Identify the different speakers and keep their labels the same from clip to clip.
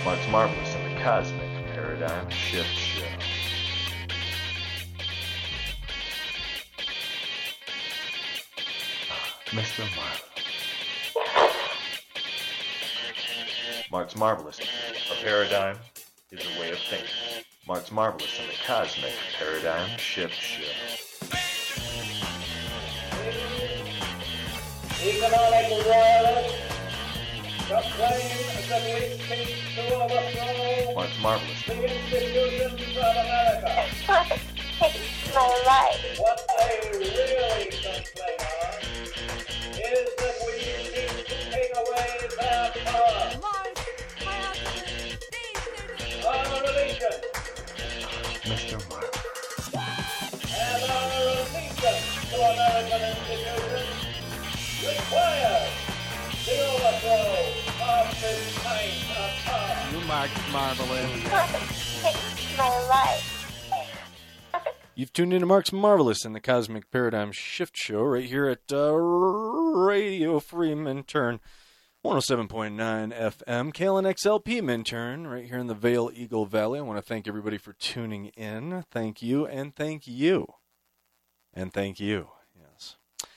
Speaker 1: Mark's Marvelous and the Cosmic Paradigm Shift Show. Mr. Marvelous. Mark's Marvelous. A paradigm is a way of thinking. Mark's Marvelous and the Cosmic Paradigm Shift Show.
Speaker 2: Economic wireless. The plane that we think to overthrow
Speaker 1: Mark's Marvelous.
Speaker 2: the institutions of America.
Speaker 3: My life.
Speaker 2: What they really complain of is that we seek to take away their power, our religion,
Speaker 1: Mr. Marvelous.
Speaker 2: and our allegiance to American institutions requires the overthrow of this kind of power.
Speaker 4: You Mark's Marvelous.
Speaker 3: My life.
Speaker 4: You've tuned into Mark's Marvelous and the Cosmic Paradigm Shift Show right here at Radio Free Minturn, 107.9 FM, KLNXLP Minturn, right here in the Vale Eagle Valley. I want to thank everybody for tuning in. Thank you, and thank you. And thank you, yes.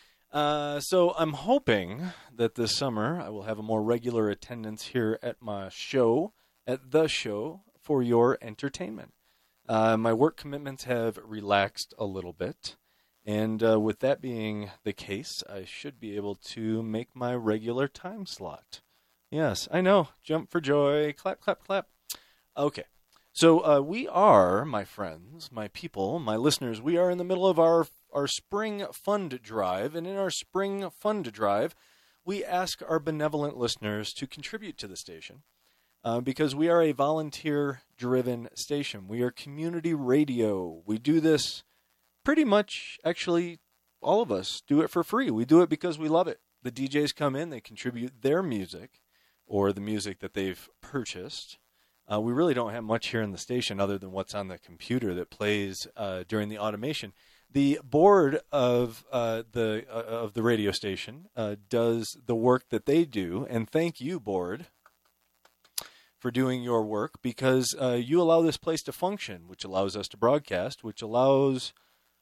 Speaker 4: So I'm hoping that this summer I will have a more regular attendance here at my show, at the show, for your entertainment. My work commitments have relaxed a little bit, and with that being the case, I should be able to make my regular time slot. Yes, I know. Jump for joy. Clap, clap, clap. Okay. So we are, my friends, my people, my listeners, we are in the middle of our spring fund drive, and in our spring fund drive, we ask our benevolent listeners to contribute to the station. Because we are a volunteer-driven station. We are community radio. We do this pretty much, actually, all of us do it for free. We do it because we love it. The DJs come in, they contribute their music, or the music that they've purchased. We really don't have much here in the station other than what's on the computer that plays during the automation. The board of the radio station does the work that they do, and thank you, board, for doing your work, because you allow this place to function, which allows us to broadcast, which allows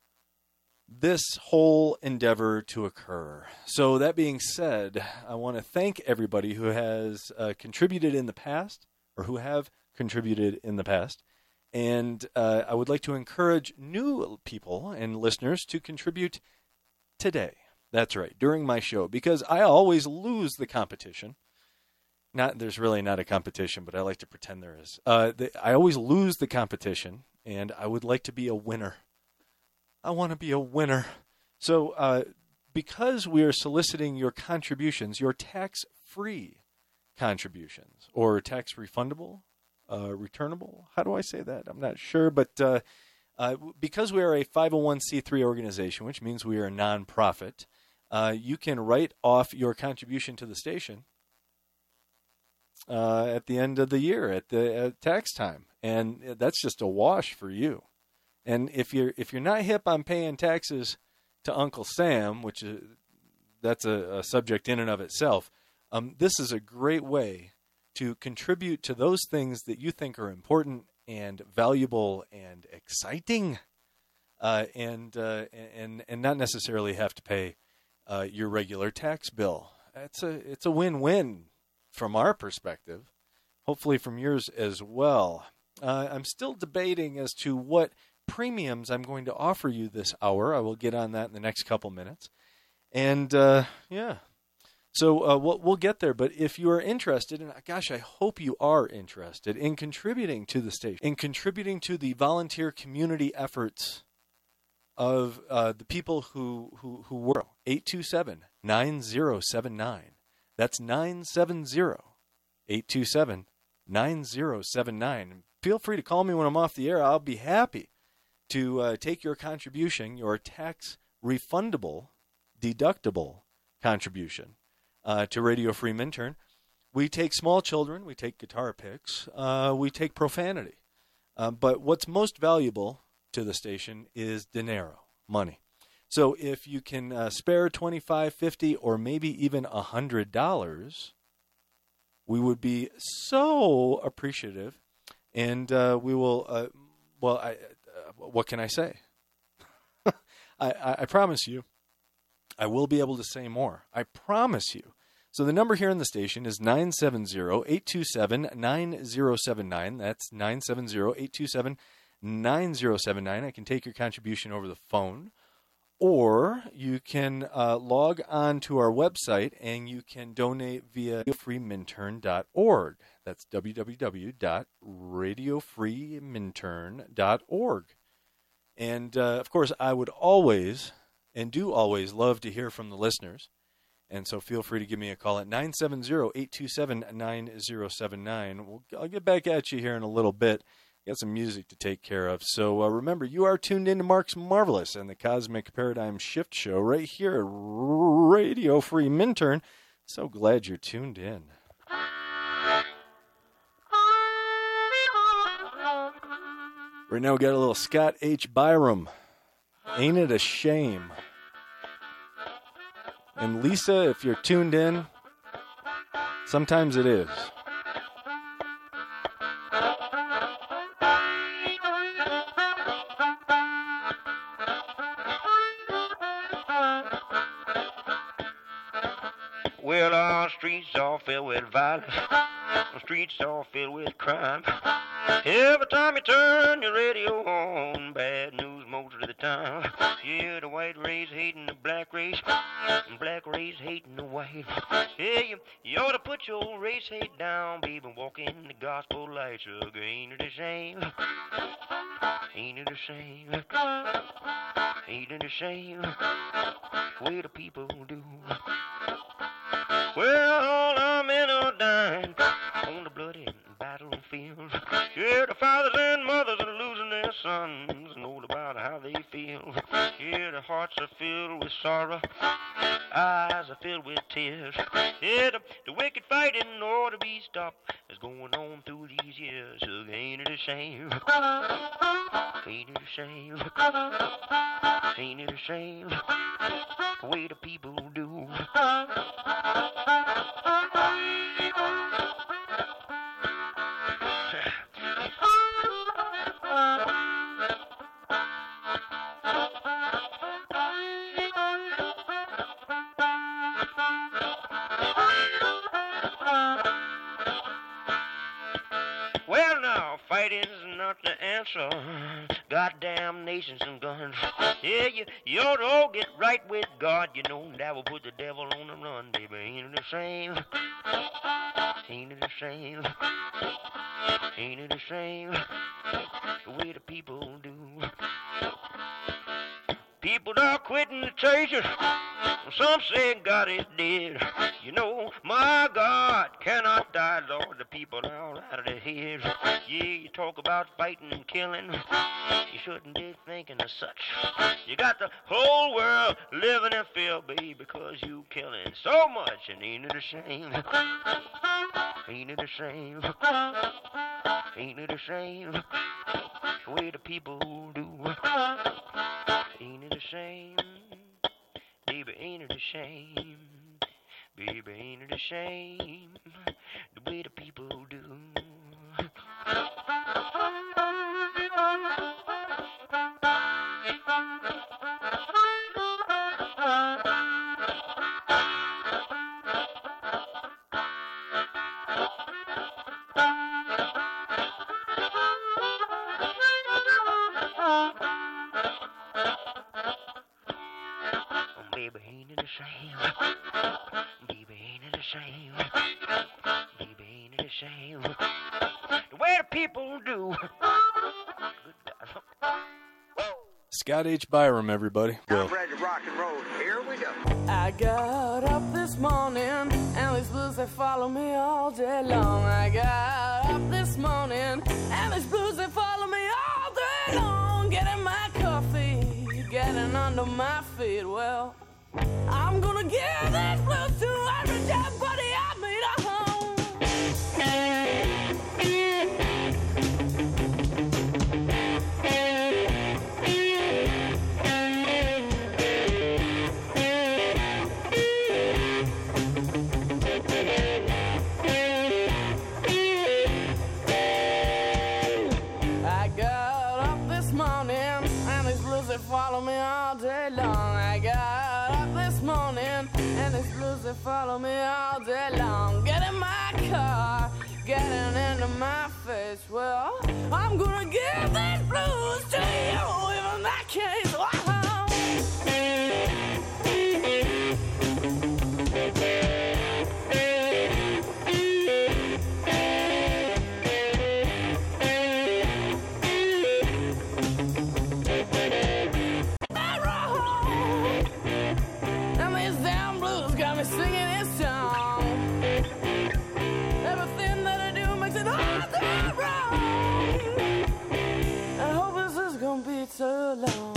Speaker 4: this whole endeavor to occur. So that being said, I want to thank everybody who has contributed in the past, or who have contributed in the past, and I would like to encourage new people and listeners to contribute today. That's right, during my show, because I always lose the competition. There's really not a competition, but I like to pretend there is. I always lose the competition, and I would like to be a winner. I want to be a winner. So because we are soliciting your contributions, your tax-free contributions, or tax-refundable, returnable, how do I say that? I'm not sure, but because we are a 501c3 organization, which means we are a nonprofit, you can write off your contribution to the station at the end of the year, at tax time, and that's just a wash for you. And if you're not hip on paying taxes to Uncle Sam, which that's a subject in and of itself, this is a great way to contribute to those things that you think are important and valuable and exciting, and not necessarily have to pay your regular tax bill. It's a win-win from our perspective, hopefully from yours as well. I'm still debating as to what premiums I'm going to offer you this hour. I will get on that in the next couple minutes. And, yeah. So we'll get there. But if you are interested, and gosh, I hope you are interested in contributing to the station, in contributing to the volunteer community efforts of the people who work, 827-9079. That's 970-827-9079. Feel free to call me when I'm off the air. I'll be happy to take your contribution, your tax-refundable, deductible contribution to Radio Free Minturn. We take small children. We take guitar picks. We take profanity. But what's most valuable to the station is dinero, money. So if you can spare $25, $50, or maybe even $100, we would be so appreciative. And we will, what can I say? I promise you, I will be able to say more. I promise you. So the number here in the station is 970-827-9079. That's 970-827-9079. I can take your contribution over the phone. Or you can log on to our website and you can donate via radiofreeminturn.org. That's www.radiofreeminturn.org. And, of course, I would always and do always love to hear from the listeners. And so feel free to give me a call at 970-827-9079. I'll get back at you here in a little bit. Got some music to take care of. So remember, you are tuned in to Mark's Marvelous and the Cosmic Paradigm Shift Show right here at Radio Free Minturn. So glad you're tuned in. Right now we got a little Scott H. Byram. Ain't It a Shame? And Lisa, if you're tuned in, sometimes it is.
Speaker 5: Well, our streets are filled with violence. Our streets are filled with crime. Every time you turn your radio on, bad news most of the time. Yeah, the white race hating the black race, and black race hating the white. Yeah, you ought to put your race hate down, baby, and walk in the gospel light. Sugar, ain't it a shame? Ain't it a shame? Ain't it a shame? The way the people do. Well, all our men are dying on the bloody battlefield. Yeah, the fathers and mothers are losing their sons, and all about how they feel. Yeah, their hearts are filled with sorrow, eyes are filled with tears. Yeah, the wicked fighting ought to be stopped. It's going on through these years. So ain't it a shame? Ain't it a shame? Ain't it a shame? The way the people do. Well, now, fighting's not the answer. Goddamn nations and guns. Yeah, you ought to all get right with God. You know that will put the devil on the run, baby. Ain't it a shame? Ain't it a shame? Ain't it a shame? The way the people do. People are quitting the churches. Some say God is dead. You know, my God cannot die, Lord. The people are all out of their heads. Yeah, you talk about fighting and killing. You shouldn't be thinking of such. You got the whole world living in fear, baby, because you killing so much. And ain't it a shame? Ain't it a shame? Ain't it a shame? The way the people do. Ain't it a shame? Baby, ain't it a shame? Baby, ain't it a shame? The way the people do. Baby, ain't it a shame? Baby, ain't it a shame? Baby, ain't it a shame? The way the people do. Good God.
Speaker 4: Scott H. Byram, everybody.
Speaker 6: I'm ready to rock and roll. Here we go.
Speaker 7: I got up this morning and these blues they follow me all day long. I got up this morning and these blues they follow me all day long. Getting my coffee, getting under my feet. Well, I'm gonna give these blues to every dead buddy I meet at home. follow me all day long. Get in my car, getting into my face. Well, I'm gonna give these blues to you, even that case. Wow. Singing this song. Everything that I do makes it all go wrong. I hope this is gonna be too long.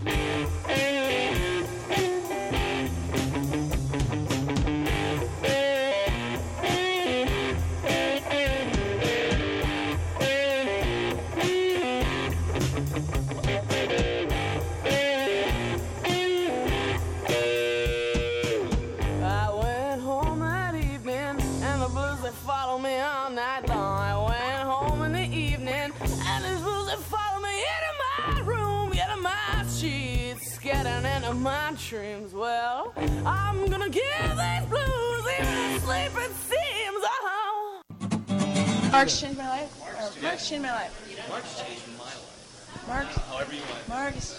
Speaker 7: Follow me all night long. I went home in the evening, and these blues that follow me into my room, into my sheets, getting into my dreams. Well, I'm gonna give these blues even asleep, it seems. Oh.
Speaker 8: Mark's changed my life. Mark's changed my life.
Speaker 9: Mark's changed my life.
Speaker 8: Mark.
Speaker 9: However you want.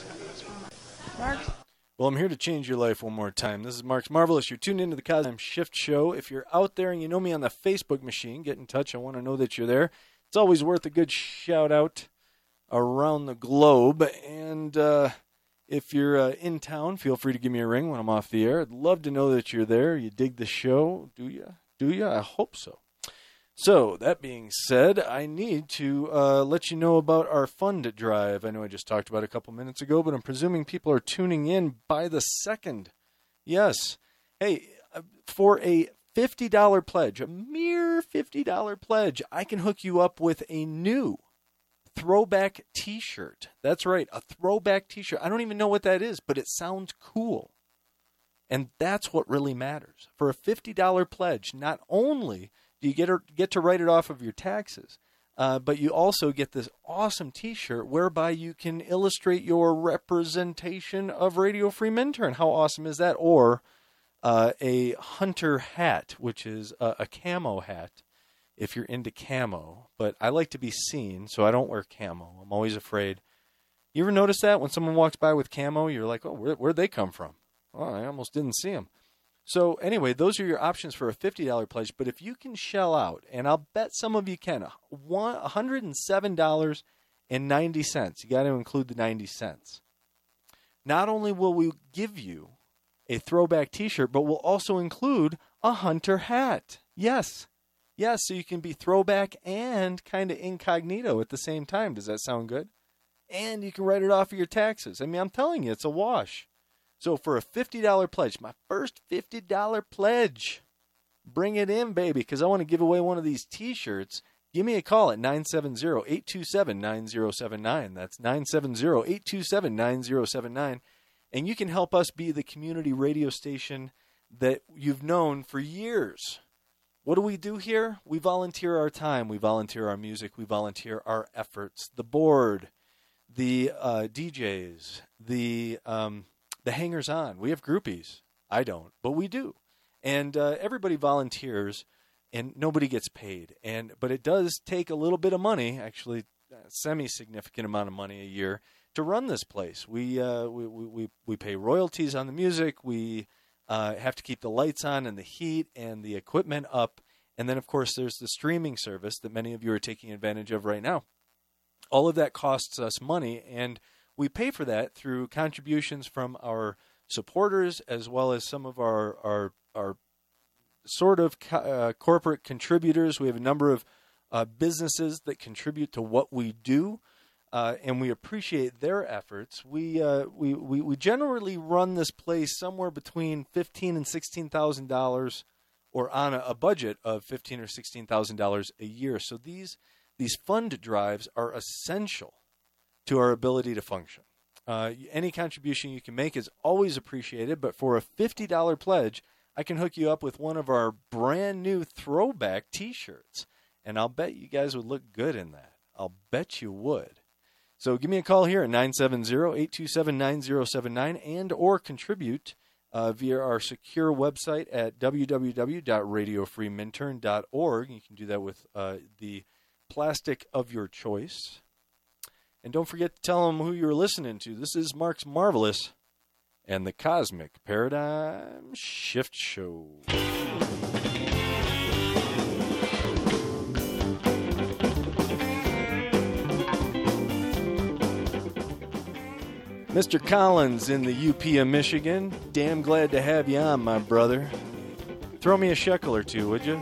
Speaker 8: Mark.
Speaker 4: Well, I'm here to change your life one more time. This is Mark's Marvelous. You're tuned into the Cosmic Shift Show. If you're out there and you know me on the Facebook machine, get in touch. I want to know that you're there. It's always worth a good shout-out around the globe. And if you're in town, feel free to give me a ring when I'm off the air. I'd love to know that you're there. You dig the show. Do you? Do you? I hope so. So, that being said, I need to let you know about our fund drive. I know I just talked about it a couple minutes ago, but I'm presuming people are tuning in by the second. Yes. Hey, for a $50 pledge, a mere $50 pledge, I can hook you up with a new throwback t-shirt. That's right, a throwback t-shirt. I don't even know what that is, but it sounds cool. And that's what really matters. For a $50 pledge, not only do you get to write it off of your taxes, but you also get this awesome t-shirt whereby you can illustrate your representation of Radio Free Minturn. How awesome is that? Or a hunter hat, which is a camo hat, if you're into camo. But I like to be seen, so I don't wear camo. I'm always afraid. You ever notice that when someone walks by with camo, you're like, oh, where'd they come from? Oh, I almost didn't see them. So anyway, those are your options for a $50 pledge. But if you can shell out, and I'll bet some of you can, $107.90. You got to include the 90 cents. Not only will we give you a throwback t-shirt, but we'll also include a hunter hat. Yes. Yes, so you can be throwback and kind of incognito at the same time. Does that sound good? And you can write it off of your taxes. I mean, I'm telling you, it's a wash. So for a $50 pledge, my first $50 pledge, bring it in, baby, because I want to give away one of these T-shirts. Give me a call at 970-827-9079. That's 970-827-9079. And you can help us be the community radio station that you've known for years. What do we do here? We volunteer our time. We volunteer our music. We volunteer our efforts. The board, the DJs, the hangers-on. We have groupies. I don't, but we do. And everybody volunteers, and nobody gets paid. But it does take a little bit of money, actually a semi-significant amount of money a year, to run this place. We pay royalties on the music. We have to keep the lights on and the heat and the equipment up. And then, of course, there's the streaming service that many of you are taking advantage of right now. All of that costs us money, and we pay for that through contributions from our supporters as well as some of our sort of corporate contributors. We have a number of businesses that contribute to what we do, and we appreciate their efforts. We generally run this place somewhere between $15,000 and $16,000, or on a budget of $15,000 or $16,000 a year. So these fund drives are essential to our ability to function. Any contribution you can make is always appreciated, but for a $50 pledge, I can hook you up with one of our brand new throwback T-shirts, and I'll bet you guys would look good in that. I'll bet you would. So give me a call here at 970-827-9079 and or contribute via our secure website at www.radiofreeminturn.org. You can do that with the plastic of your choice. And don't forget to tell them who you're listening to. This is Mark's Marvelous and the Cosmic Paradigm Shift Show. Mr. Collins in the UP of Michigan, damn glad to have you on, my brother. Throw me a shekel or two, would you?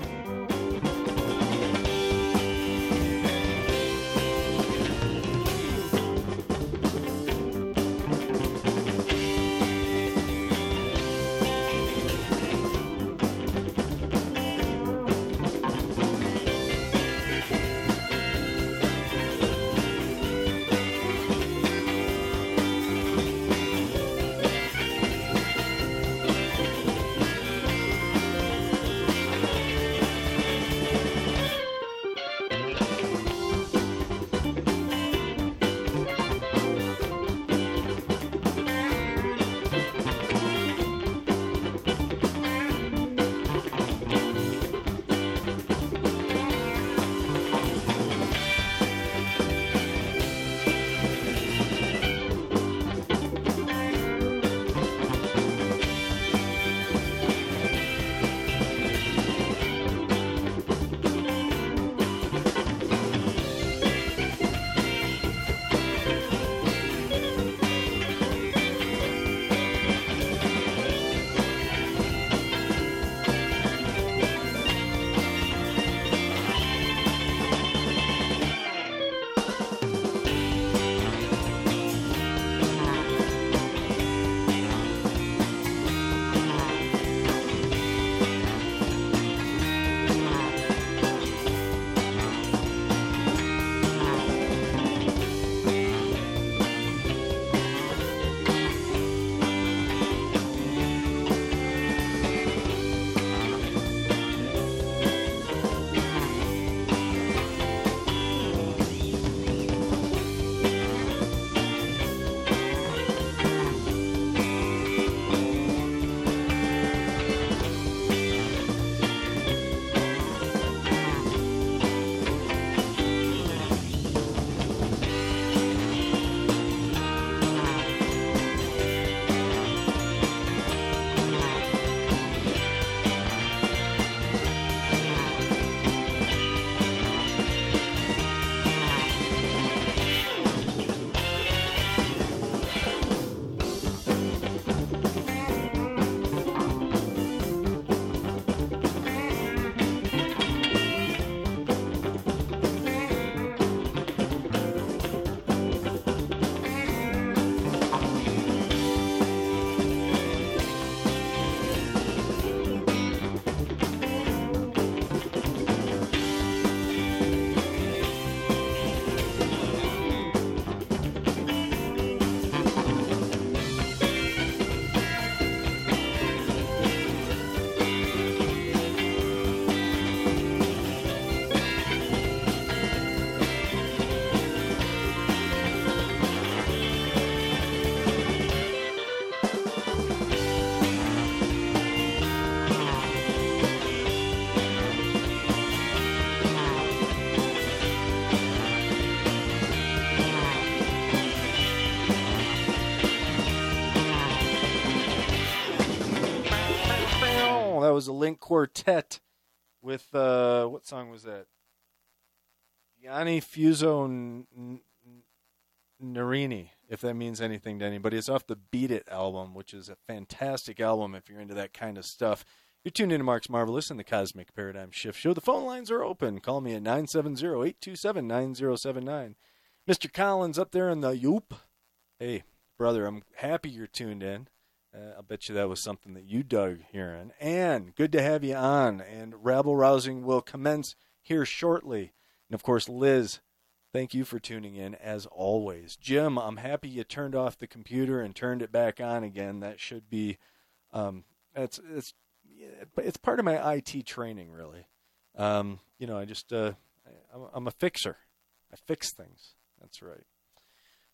Speaker 4: Was a Link Quartet with what song was that? Yanni Fuso Narini, if that means anything to anybody. It's off the Beat It album, which is a fantastic album if you're into that kind of stuff. You're tuned into Mark's Marvelous and the Cosmic Paradigm Shift Show. The phone lines are open. Call me at 970-827-9079. Mr. Collins up there in the Yoop. Hey, brother, I'm happy you're tuned in. I'll bet you that was something that you dug hearing. And good to have you on. And Rabble Rousing will commence here shortly. And, of course, Liz, thank you for tuning in, as always. Jim, I'm happy you turned off the computer and turned it back on again. That should be it's part of my IT training, really. I just I'm a fixer. I fix things. That's right.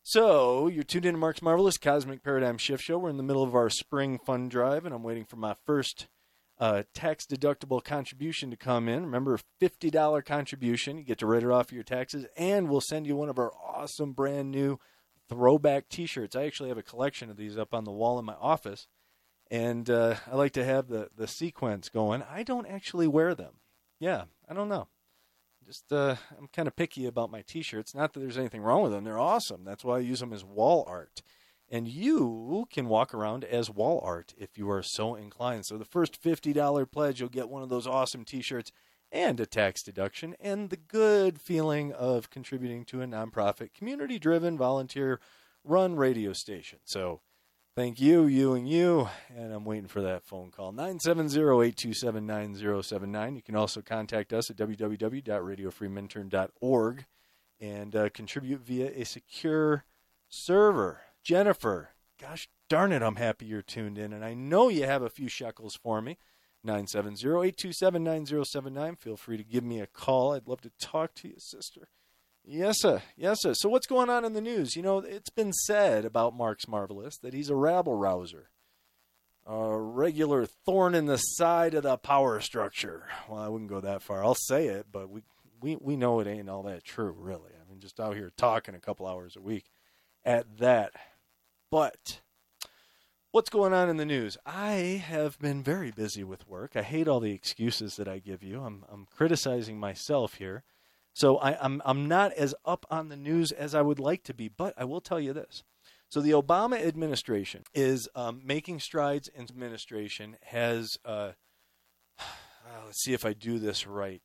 Speaker 4: So, you're tuned in to Mark's Marvelous Cosmic Paradigm Shift Show. We're in the middle of our spring fund drive, and I'm waiting for my first tax-deductible contribution to come in. Remember, $50 contribution. You get to write it off of your taxes, and we'll send you one of our awesome brand-new throwback T-shirts. I actually have a collection of these up on the wall in my office, and I like to have the sequence going. I don't actually wear them. Yeah, I don't know. Just I'm kind of picky about my T-shirts. Not that there's anything wrong with them. They're awesome. That's why I use them as wall art. And you can walk around as wall art if you are so inclined. So the first $50 pledge, you'll get one of those awesome T-shirts and a tax deduction and the good feeling of contributing to a nonprofit, community-driven, volunteer-run radio station. So thank you, you, and you. And I'm waiting for that phone call. 970-827-9079. You can also contact us at www.radiofreeminturn.org and contribute via a secure server. Jennifer, gosh darn it, I'm happy you're tuned in. And I know you have a few shekels for me. 970-827-9079. Feel free to give me a call. I'd love to talk to you, sister. Yes, sir. Yes, sir. So what's going on in the news? You know, it's been said about Mark's Marvelous that he's a rabble-rouser, a regular thorn in the side of the power structure. Well, I wouldn't go that far. I'll say it, but we know it ain't all that true, really. I mean, just out here talking a couple hours a week at that. But what's going on in the news? I have been very busy with work. I hate all the excuses that I give you. I'm criticizing myself here. So I'm not as up on the news as I would like to be, but I will tell you this. So the Obama administration is making strides in administration, has, let's see if I do this right.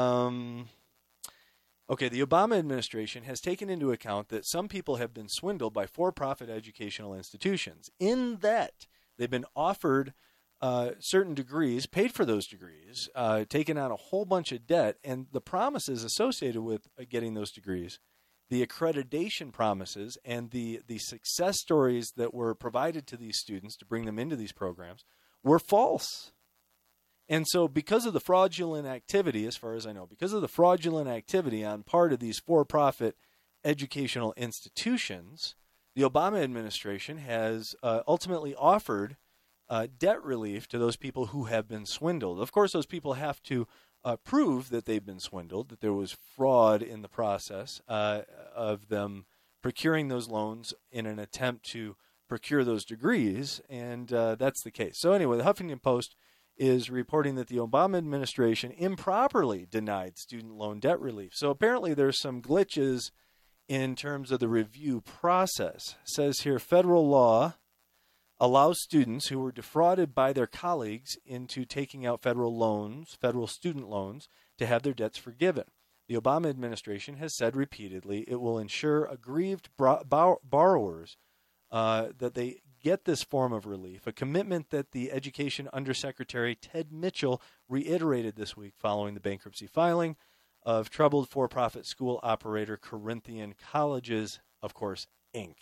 Speaker 4: Okay, the Obama administration has taken into account that some people have been swindled by for-profit educational institutions in that they've been offered certain degrees, paid for those degrees, taken out a whole bunch of debt, and the promises associated with getting those degrees, the accreditation promises, and the success stories that were provided to these students to bring them into these programs were false. And so because of the fraudulent activity, as far as I know, because of the fraudulent activity on part of these for-profit educational institutions, the Obama administration has ultimately offered debt relief to those people who have been swindled. Of course, those people have to prove that they've been swindled, that there was fraud in the process of them procuring those loans in an attempt to procure those degrees, and that's the case. So anyway, the Huffington Post is reporting that the Obama administration improperly denied student loan debt relief. So apparently there's some glitches in terms of the review process. It says here, federal law allows students who were defrauded by their colleagues into taking out federal loans, federal student loans, to have their debts forgiven. The Obama administration has said repeatedly it will ensure aggrieved borrowers that they get this form of relief, a commitment that the Education Undersecretary Ted Mitchell reiterated this week following the bankruptcy filing of troubled for-profit school operator Corinthian Colleges, of course, Inc.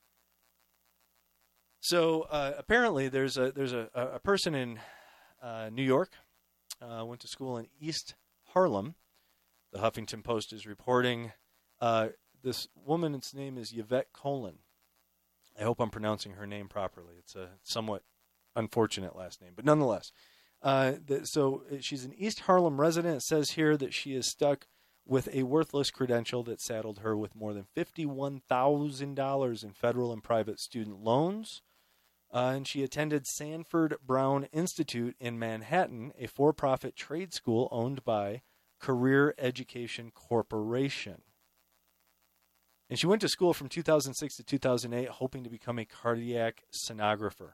Speaker 4: So apparently there's a person in New York, went to school in East Harlem. The Huffington Post is reporting this woman's name is Yvette Colon. I hope I'm pronouncing her name properly. It's a somewhat unfortunate last name, but nonetheless. So she's an East Harlem resident. It says here that she is stuck with a worthless credential that saddled her with more than $51,000 in federal and private student loans. And she attended Sanford Brown Institute in Manhattan, a for-profit trade school owned by Career Education Corporation. And she went to school from 2006 to 2008, hoping to become a cardiac sonographer.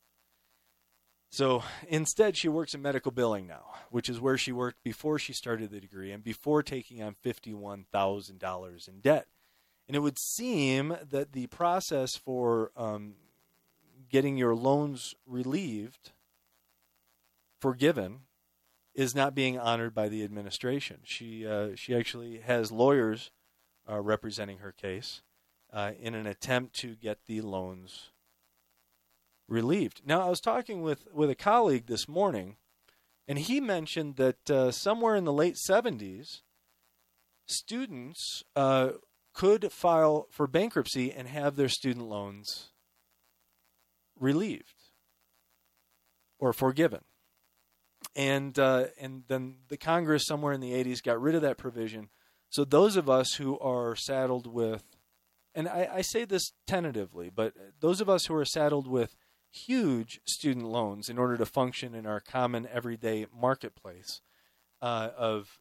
Speaker 4: So instead, she works in medical billing now, which is where she worked before she started the degree and before taking on $51,000 in debt. And it would seem that the process for getting your loans relieved, forgiven, is not being honored by the administration. She actually has lawyers representing her case in an attempt to get the loans relieved. Now, I was talking with a colleague this morning, and he mentioned that somewhere in the late 70s, students could file for bankruptcy and have their student loans relieved or forgiven. And then the Congress somewhere in the 80s got rid of that provision. So those of us who are saddled with, and I say this tentatively, but those of us who are saddled with huge student loans in order to function in our common everyday marketplace of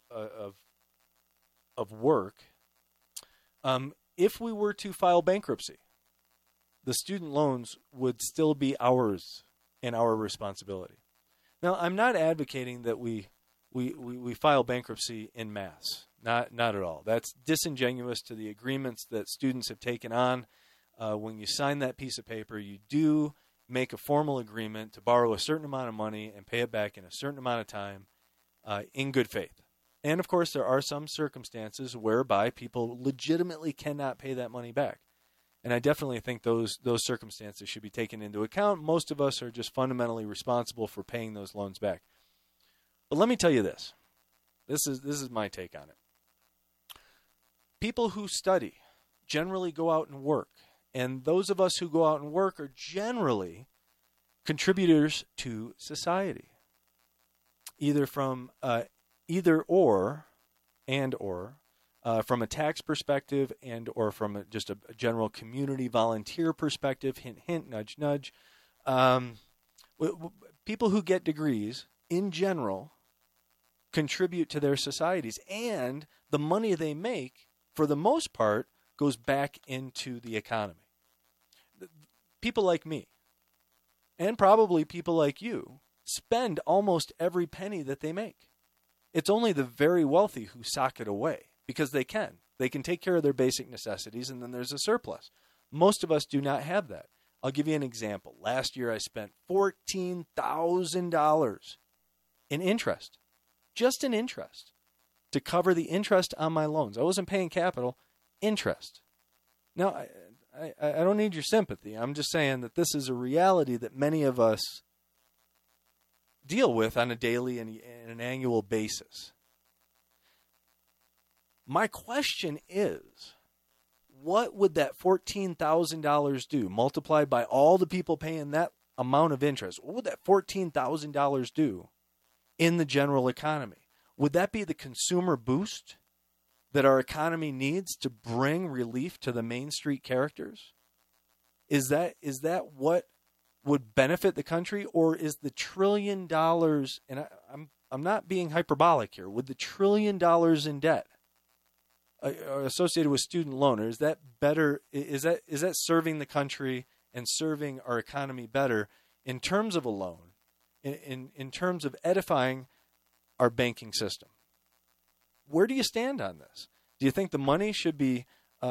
Speaker 4: work, if we were to file bankruptcy, the student loans would still be ours and our responsibility. Now, I'm not advocating that we file bankruptcy en masse. Not at all. That's disingenuous to the agreements that students have taken on. When you sign that piece of paper, you do make a formal agreement to borrow a certain amount of money and pay it back in a certain amount of time in good faith. And, of course, there are some circumstances whereby people legitimately cannot pay that money back. And I definitely think those circumstances should be taken into account. Most of us are just fundamentally responsible for paying those loans back. But let me tell you this. This is my take on it. People who study generally go out and work. And those of us who go out and work are generally contributors to society. Either from or from a tax perspective and or from just a general community volunteer perspective, hint, hint, nudge, nudge. People who get degrees, in general, contribute to their societies. And the money they make, for the most part, goes back into the economy. People like me, and probably people like you, spend almost every penny that they make. It's only the very wealthy who sock it away because they can. They can take care of their basic necessities, and then there's a surplus. Most of us do not have that. I'll give you an example. Last year I spent $14,000 in interest, just in interest, to cover the interest on my loans. I wasn't paying capital, interest. Now, I don't need your sympathy. I'm just saying that this is a reality that many of us deal with on a daily and an annual basis. My question is, what would that $14,000 do, multiplied by all the people paying that amount of interest? What would that $14,000 do in the general economy? Would that be the consumer boost that our economy needs to bring relief to the Main Street characters? Is that what would benefit the country, or is the $1 trillion, and I'm not being hyperbolic here, would the $1 trillion in debt associated with student loan, or is that better? Is that serving the country and serving our economy better in terms of a loan, in terms of edifying our banking system? Where do you stand on this? Do you think the money should be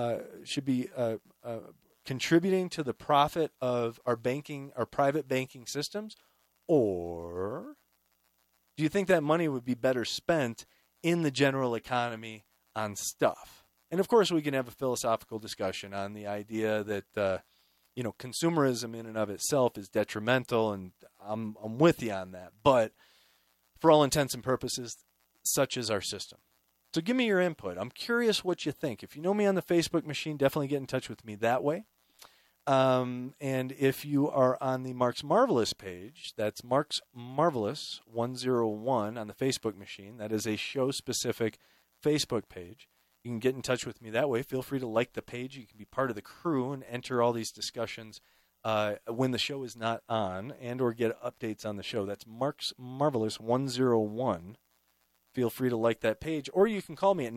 Speaker 4: contributing to the profit of our private banking systems, or do you think that money would be better spent in the general economy on stuff? And of course, we can have a philosophical discussion on the idea that consumerism in and of itself is detrimental, and I'm with you on that. But for all intents and purposes, such is our system. So give me your input. I'm curious what you think. If you know me on the Facebook machine, definitely get in touch with me that way. And if you are on the Mark's Marvelous page, that's Mark's Marvelous 101 on the Facebook machine. That is a show-specific Facebook page. You can get in touch with me that way. Feel free to like the page. You can be part of the crew and enter all these discussions when the show is not on, and or get updates on the show. That's Mark's Marvelous 101. Feel free to like that page, or you can call me at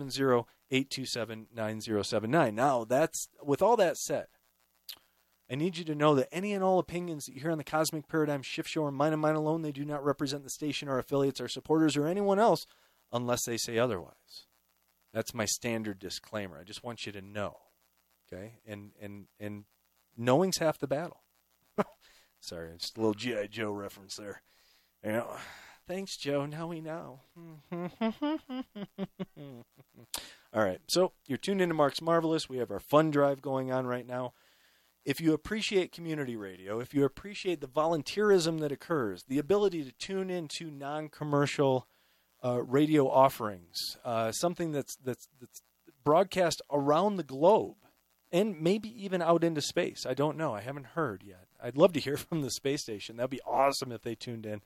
Speaker 4: 970-827-9079. Now, with all that said, I need you to know that any and all opinions that you hear on the Cosmic Paradigm Shift Show are mine and mine alone. They do not represent the station, our affiliates, our supporters, or anyone else unless they say otherwise. That's my standard disclaimer. I just want you to know, okay? And knowing's half the battle. Sorry, just a little G.I. Joe reference there. Thanks, Joe. Now we know. All right, so you're tuned into Mark's Marvelous. We have our fund drive going on right now. If you appreciate community radio, if you appreciate the volunteerism that occurs, the ability to tune into non-commercial radio offerings, something that's broadcast around the globe and maybe even out into space. I don't know. I haven't heard yet. I'd love to hear from the space station. That'd be awesome if they tuned in.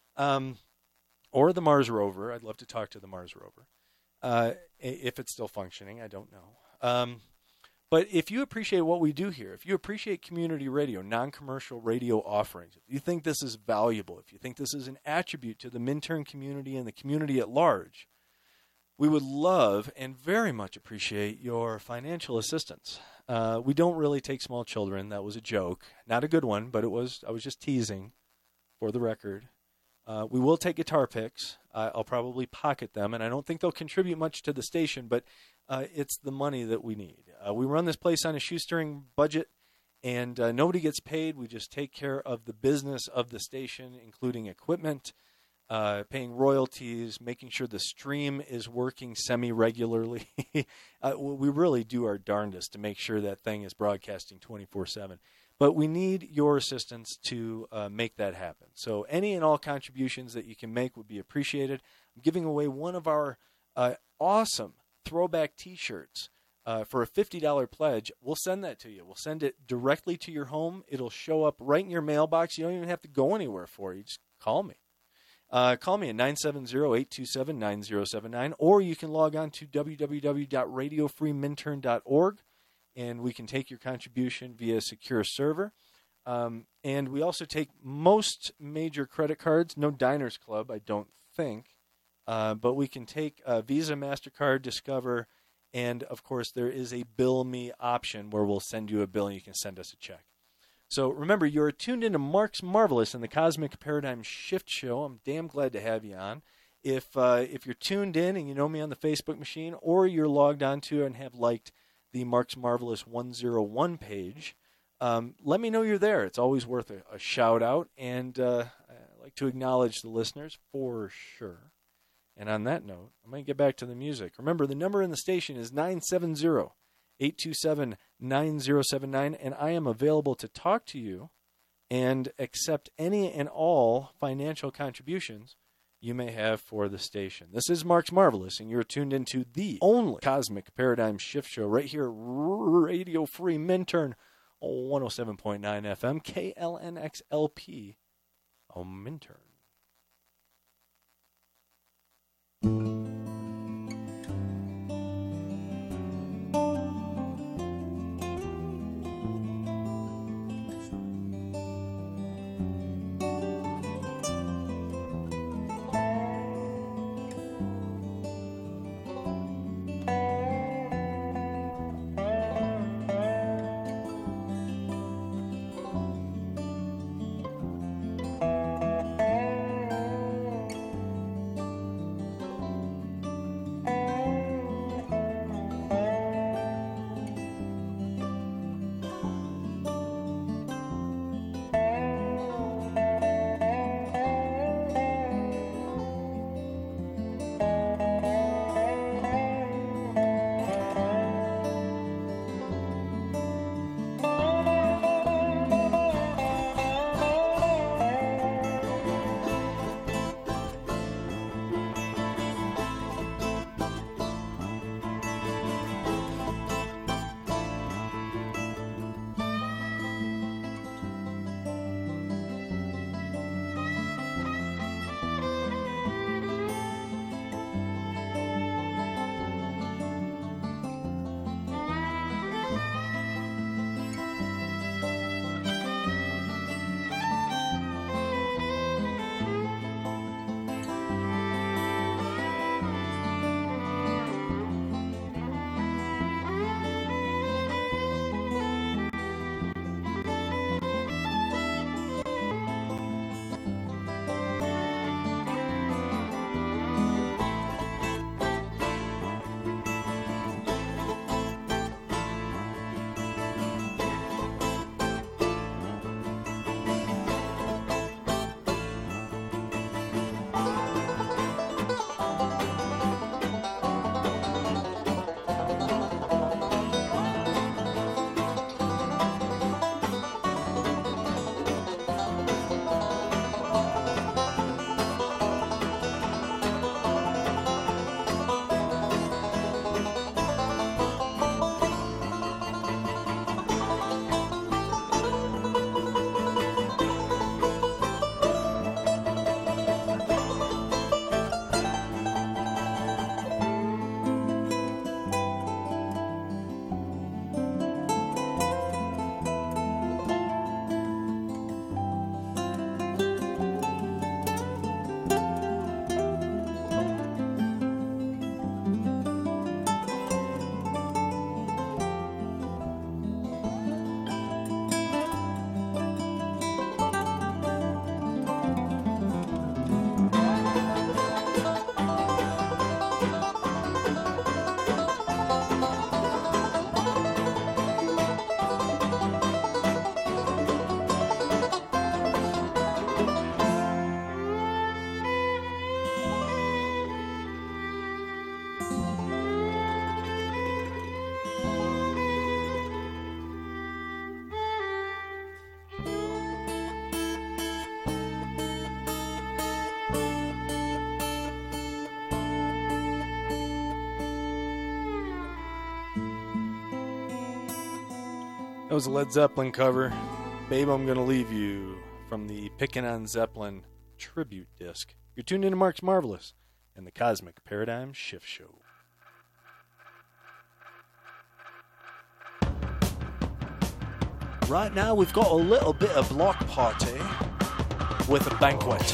Speaker 4: Or the Mars rover. I'd love to talk to the Mars rover. If it's still functioning, I don't know. But if you appreciate what we do here, if you appreciate community radio, non-commercial radio offerings, if you think this is valuable, if you think this is an attribute to the Minturn community and the community at large, we would love and very much appreciate your financial assistance. We don't really take small children. That was a joke. Not a good one, but I was just teasing for the record. We will take guitar picks. I'll probably pocket them, and I don't think they'll contribute much to the station, but it's the money that we need. We run this place on a shoestring budget, and nobody gets paid. We just take care of the business of the station, including equipment, paying royalties, making sure the stream is working semi-regularly. We really do our darndest to make sure that thing is broadcasting 24/7. But we need your assistance to make that happen. So any and all contributions that you can make would be appreciated. I'm giving away one of our awesome throwback T-shirts for a $50 pledge. We'll send that to you. We'll send it directly to your home. It'll show up right in your mailbox. You don't even have to go anywhere for it. You just call me. Call me at 970-827-9079, or you can log on to www.radiofreeminturn.org, and we can take your contribution via a secure server. And we also take most major credit cards. No Diners Club, I don't think. But we can take Visa, MasterCard, Discover, and, of course, there is a Bill Me option where we'll send you a bill and you can send us a check. So remember, you're tuned into Mark's Marvelous and the Cosmic Paradigm Shift Show. I'm damn glad to have you on. If you're tuned in and you know me on the Facebook machine, or you're logged onto and have liked the Mark's Marvelous 101 page, let me know you're there. It's always worth a shout-out, and I like to acknowledge the listeners for sure. And on that note, I'm going to get back to the music. Remember, the number in the station is 970-827-9079, and I am available to talk to you and accept any and all financial contributions you may have for the station. This is Mark's Marvelous, and you're tuned into the only Cosmic Paradigm Shift Show right here at Radio Free Minturn, 107.9 FM, KLNXLP, Minturn. That was a Led Zeppelin cover, Babe, I'm Gonna Leave You, from the Pickin' on Zeppelin tribute disc. You're tuned into Mark's Marvelous and the Cosmic Paradigm Shift Show. Right now we've got a little bit of block party with a banquet.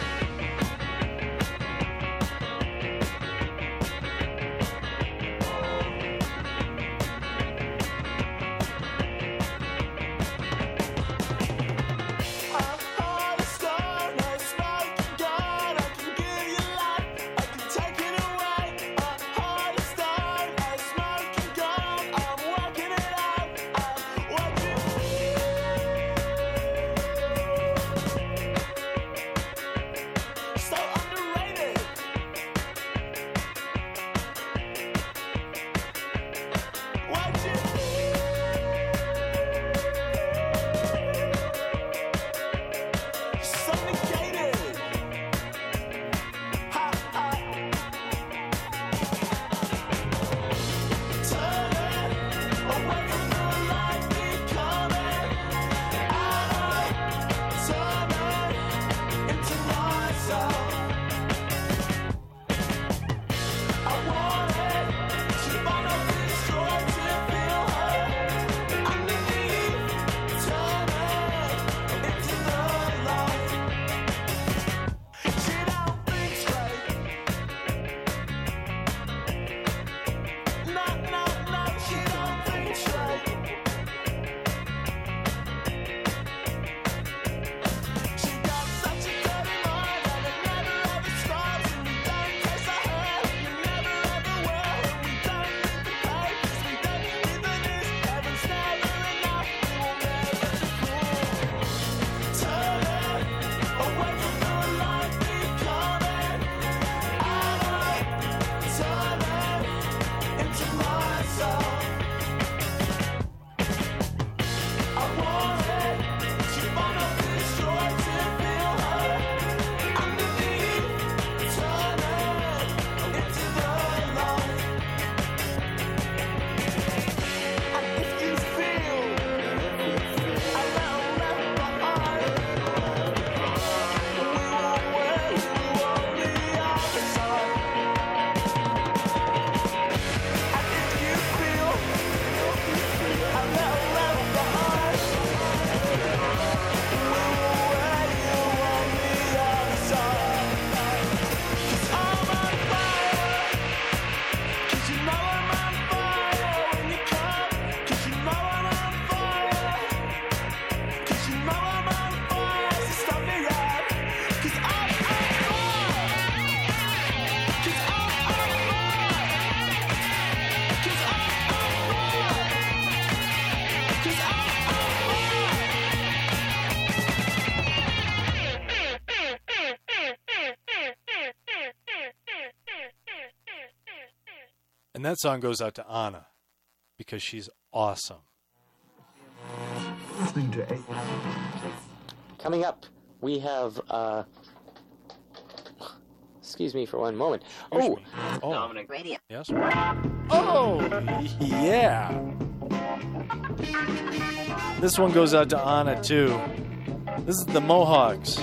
Speaker 4: And that song goes out to Anna because she's awesome.
Speaker 10: Listening to
Speaker 11: Coming up, we have, excuse me for one moment.
Speaker 4: Dominic Radio. Yes. Oh, yeah. This one goes out to Anna, too. This is the Mohawks.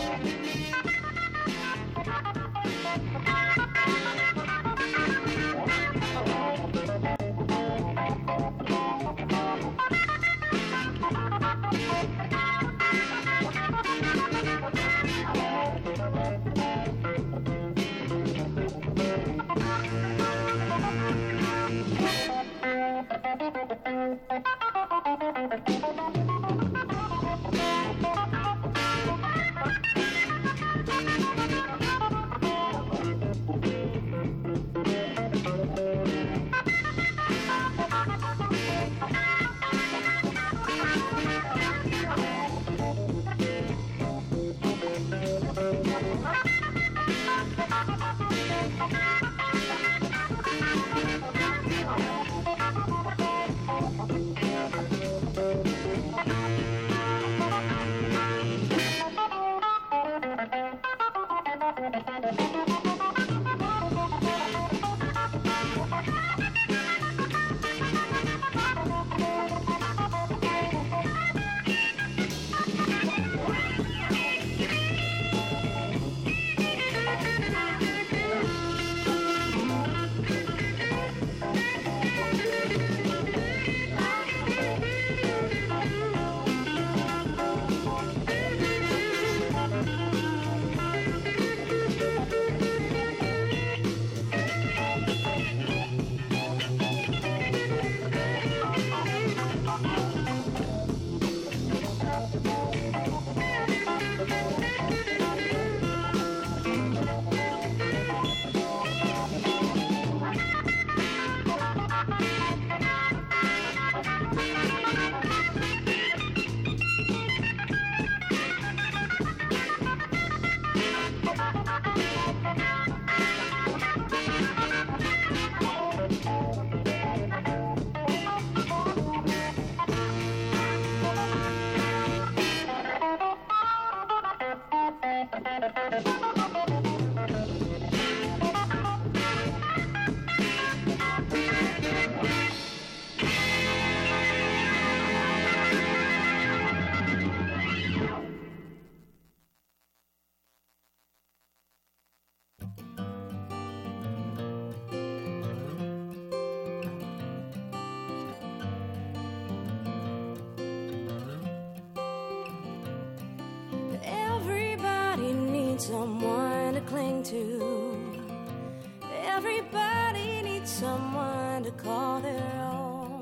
Speaker 7: everybody needs someone to call their own.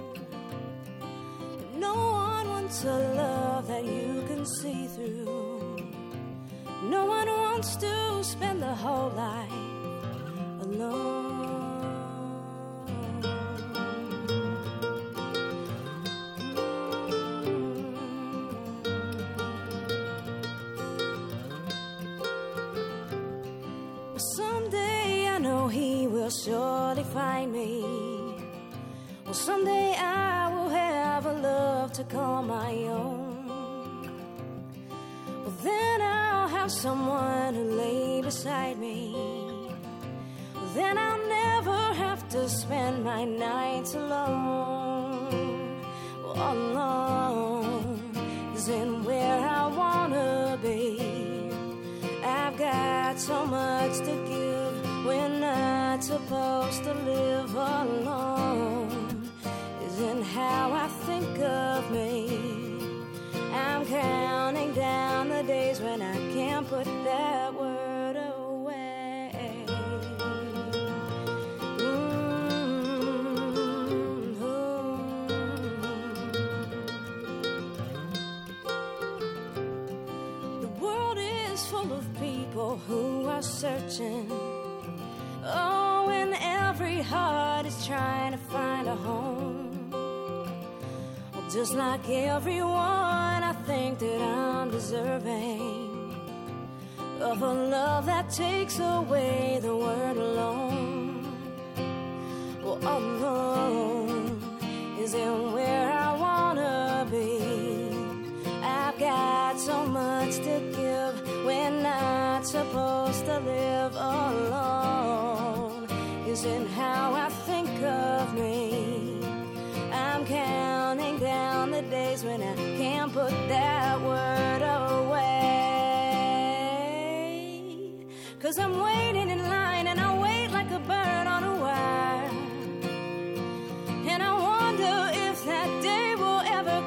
Speaker 7: No one wants a love that you can see through. No one wants to spend the whole life alone. Someday I know he will surely find me. Well, someday I will have a love to call my own. Well, then I'll have someone to lay beside me. Well, then I'll never have to spend my nights alone. Well, alone isn't where I wanna be. I've got so much to give. We're not supposed to live alone. Isn't how I think of me. I'm counting down the days when I can't put that word away. The world is full of people who are searching. Oh, and every heart is trying to find a home. Well, just like everyone, I think that I'm deserving of a love that takes away the word alone. Well, alone isn't where I wanna be. I've got so much to give. We're not supposed to live alone. Isn't how I think of me. I'm counting down the days when I can't put that word away. 'Cause I'm waiting in line and I wait like a bird on a wire. And I wonder if that day will ever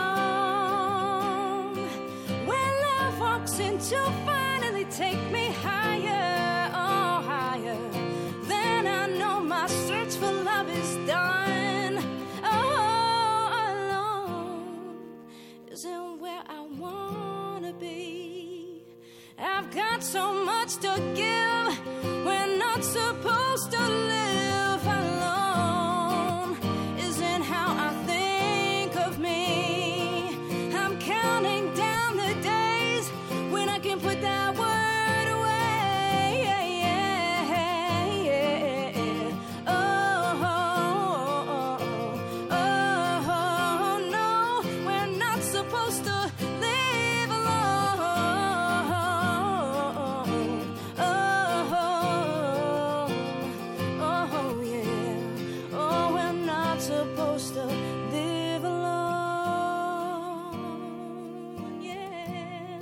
Speaker 7: come when love walks in to finally take me higher, oh higher. Then I know my search for love is done. Oh, alone isn't where I wanna be. I've got so much to give. We're not supposed to live alone. Isn't how I think of me. I'm counting down the days when I can put that word away. Oh, no, we're not supposed to live alone. Oh, yeah. Oh, we're not supposed to live alone. Yeah.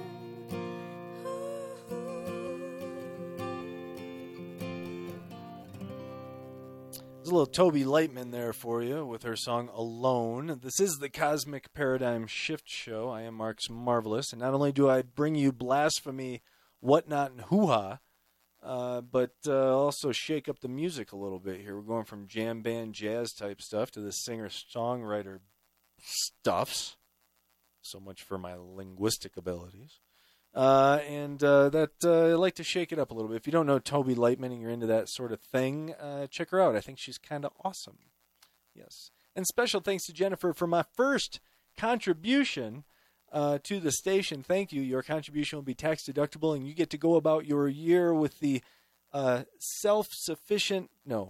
Speaker 4: There's a little Toby Lightman there for you with her song Alone. This is the Cosmic Paradigm Shift Show. I am Mark's Marvelous, and not only do I bring you blasphemy, whatnot, and hoo-ha, but also shake up the music a little bit here. We're going from jam band jazz type stuff to the singer-songwriter stuffs. So much for my linguistic abilities. And I like to shake it up a little bit. If you don't know Toby Lightman and you're into that sort of thing, check her out. I think she's kind of awesome. Yes. And special thanks to Jennifer for my first contribution to the station. Thank you. Your contribution will be tax deductible, and you get to go about your year with the self-reliant.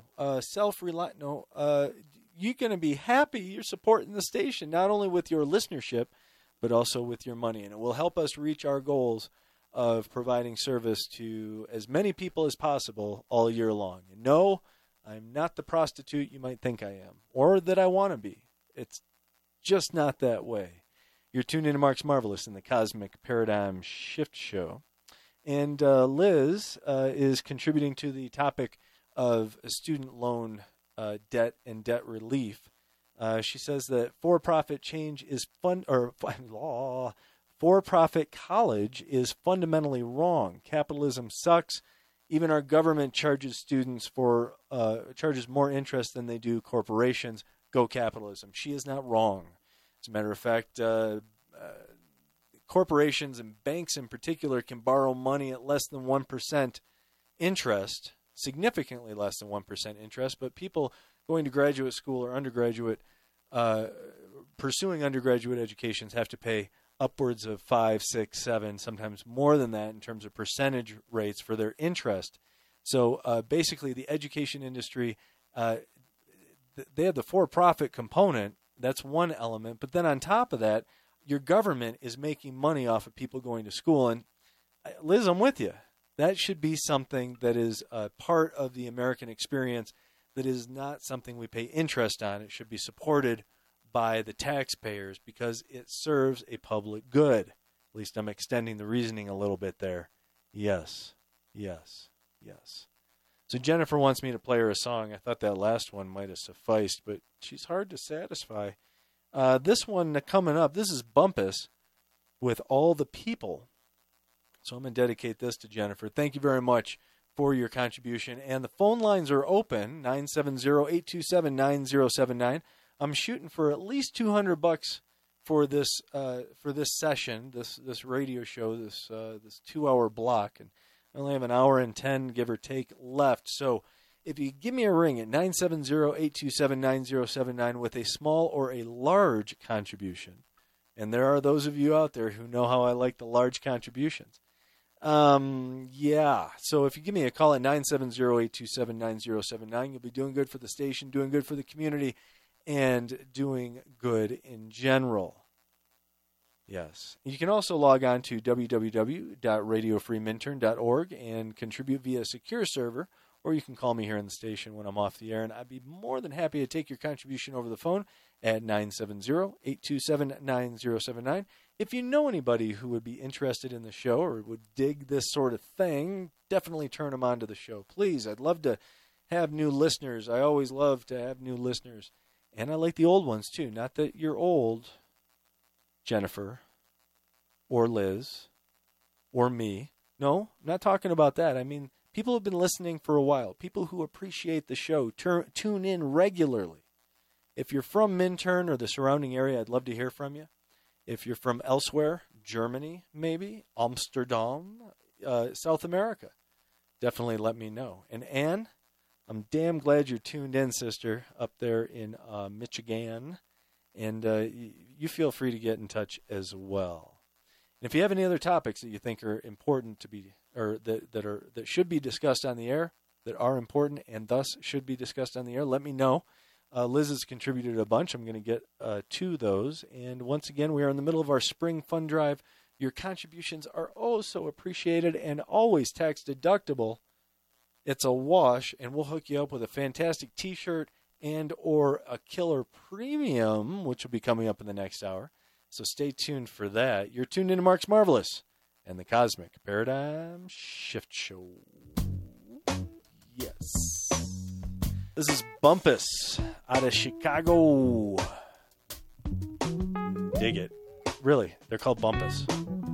Speaker 4: You're going to be happy you're supporting the station, not only with your listenership, but also with your money. And it will help us reach our goals of providing service to as many people as possible all year long. And no, I'm not the prostitute you might think I am, or that I want to be. It's just not that way. You're tuned into Mark's Marvelous in the Cosmic Paradigm Shift Show. And Liz is contributing to the topic of student loan debt and debt relief. She says that for-profit for-profit college is fundamentally wrong. Capitalism sucks. Even our government charges students for charges more interest than they do corporations. Go capitalism. She is not wrong. As a matter of fact, corporations and banks in particular can borrow money at less than 1% interest, significantly less than 1% interest, but people going to graduate school or undergraduate, pursuing undergraduate educations have to pay upwards of 5, 6, 7, sometimes more than that in terms of percentage rates for their interest. So basically the education industry, they have the for-profit component. That's one element. But then on top of that, your government is making money off of people going to school. And Liz, I'm with you. That should be something that is part of the American experience, that is not something we pay interest on. It should be supported by the taxpayers because it serves a public good. At least I'm extending the reasoning a little bit there. Yes, yes, yes. So Jennifer wants me to play her a song. I thought that last one might have sufficed, but she's hard to satisfy. This one coming up, this is Bumpus with All the People. So I'm going to dedicate this to Jennifer. Thank you very much for your contribution. And the phone lines are open, 970-827-9079. I'm shooting for at least $200 for this session, this radio show, this 2-hour block, and I only have an hour and 10, give or take, left. So if you give me a ring at 970-827-9079 with a small or a large contribution, and there are those of you out there who know how I like the large contributions. Yeah. So if you give me a call at 970-827-9079, you'll be doing good for the station, doing good for the community, and doing good in general. Yes. You can also log on to www.radiofreeminturn.org and contribute via a secure server, or you can call me here in the station when I'm off the air, and I'd be more than happy to take your contribution over the phone at 970-827-9079. If you know anybody who would be interested in the show or would dig this sort of thing, definitely turn them on to the show. Please, I'd love to have new listeners. I always love to have new listeners. And I like the old ones, too. Not that you're old, Jennifer, or Liz, or me. No, I'm not talking about that. I mean, people have been listening for a while. People who appreciate the show tune in regularly. If you're from Minturn or the surrounding area, I'd love to hear from you. If you're from elsewhere, Germany, maybe, Amsterdam, South America, definitely let me know. And Ann, I'm damn glad you're tuned in, sister, up there in Michigan. And you feel free to get in touch as well. And if you have any other topics that you think are important to be, or that should be discussed on the air, that are important and thus should be discussed on the air, let me know. Liz has contributed a bunch. I'm going to get to those. And once again, we are in the middle of our spring fund drive. Your contributions are oh so appreciated and always tax deductible. It's a wash, and we'll hook you up with a fantastic T-shirt and or a killer premium, which will be coming up in the next hour. So stay tuned for that. You're tuned into Mark's Marvelous and the Cosmic Paradigm Shift Show. Yes. This is Bumpus out of Chicago. Dig it. Really, they're called Bumpus.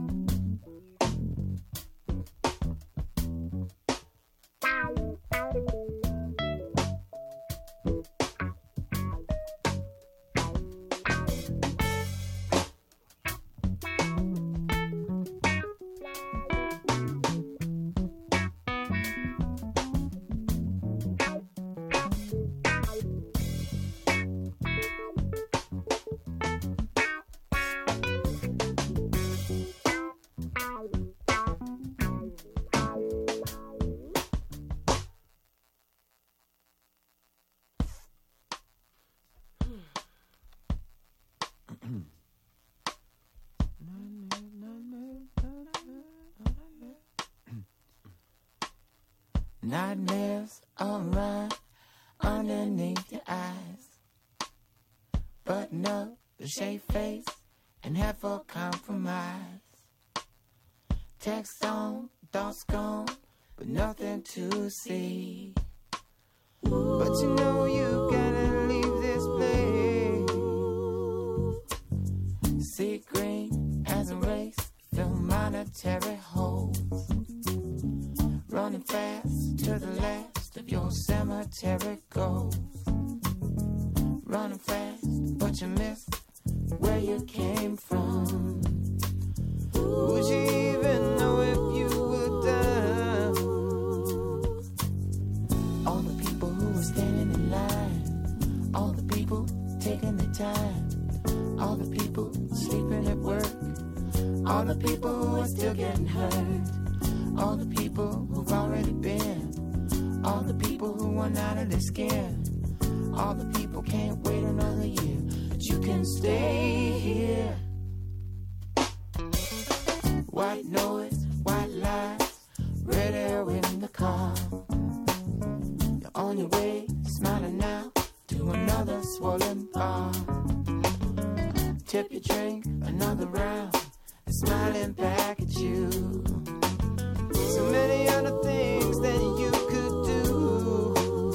Speaker 10: Nightmares all run underneath your eyes. Button up the shaved face and have a compromise. Text on, thoughts gone, but nothing to see. But you know you gotta leave this place. Sea green as a race, fill monetary holes. Running fast where the last of your cemetery goes. Running fast, but you missed where you came from. Would you even know if you were done? All the people who were standing in line, all the people taking the time, all the people sleeping at work, all the people who are still getting hurt, all the people who've already been, all the people who want out of their skin, all the people can't wait another year, but you can stay here. White noise, white lies, red air in the car. You're on your way, smiling now to another swollen bar. Tip your drink, another round, and smiling back at you. So many other things that you could do.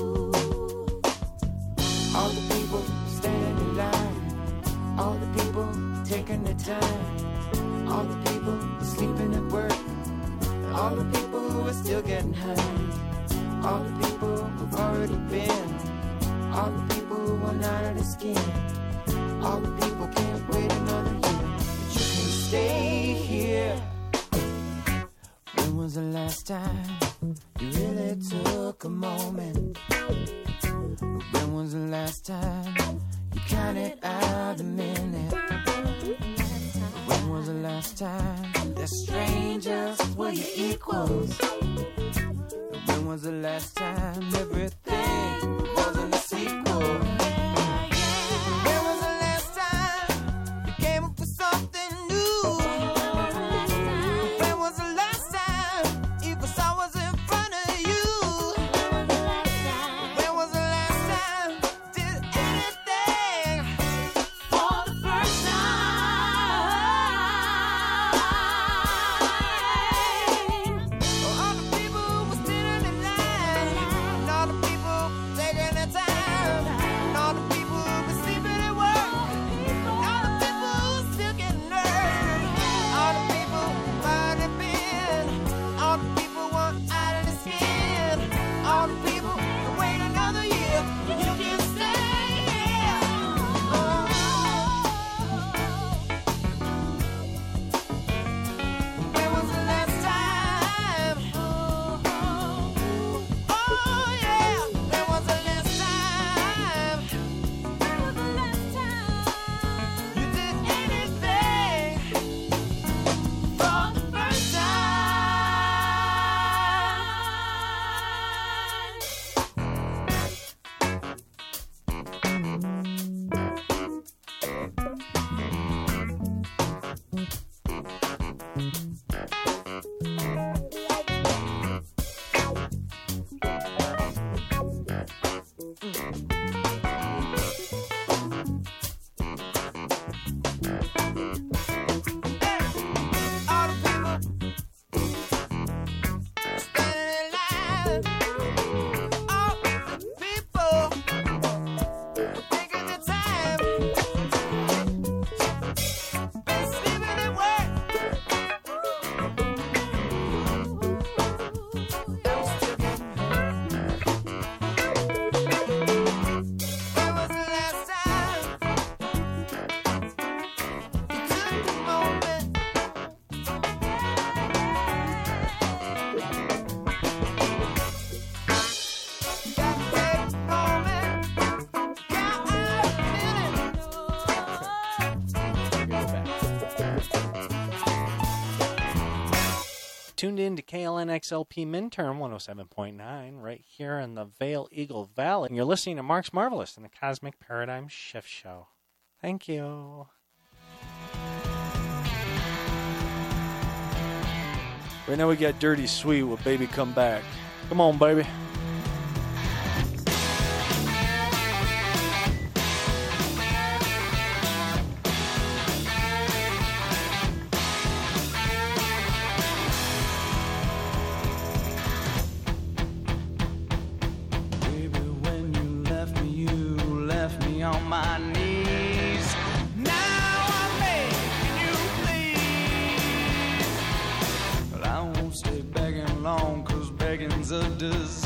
Speaker 10: All the people standing in line, all the people taking their time, all the people sleeping at work, all the people who are still getting hurt, all the people who've already been, all the people who want out of their skin, all the people can't wait another year, but you can stay here. When was the last time you really took a moment? When was the last time you counted out a minute? When was the last time the strangers were your equals? When was the last time everything wasn't a sequel? When was the last time you came up with something new? When was the last time even I was in front of you? When was the last time you did anything for the first time? All the people who were standing in line, and all the people taking their time, and all the people who were sleeping at work, and all the people who still getting hurt, all the people who've already been, all the people want out of the skin, all the people who wait another year, you can stay here. When was the last time? Oh yeah, when was the last time? When was the last time you did anything for the first time? All the people standing in line, all the people taking their time, been sleeping at work, I'm still getting hurt. When was the last time you took a moment? Got to take a moment, got
Speaker 4: Tuned in to KLNXLP Minterm 107.9 right here in the Vale Eagle Valley. And you're listening to Mark's Marvelous in the Cosmic Paradigm Shift Show. Thank you. Right now we got Dirty Sweet with Baby Come Back. Come on, baby.
Speaker 10: Baby, when you left me on my knees. Now I'm begging you, please. But I won't stay begging long, 'cause begging's a disease.